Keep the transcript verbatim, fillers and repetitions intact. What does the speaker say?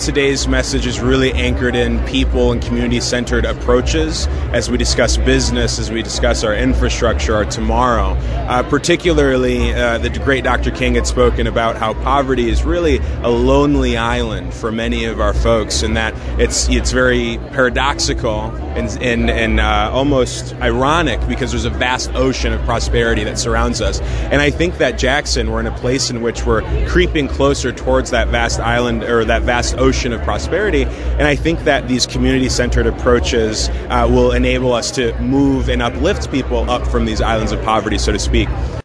Today's message is really anchored in people and community-centered approaches as we discuss business, as we discuss our infrastructure, our tomorrow. Uh, particularly, uh, the great Doctor King had spoken about how poverty is really a lonely island for many of our folks, and that it's it's very paradoxical and and, and uh, almost ironic because there's a vast ocean of prosperity that surrounds us. And I think that Jackson, we're in a place in which we're creeping closer towards that vast island or that vast ocean of prosperity, and I think that these community-centered approaches uh, will enable us to move and uplift people up from these islands of poverty, so to speak.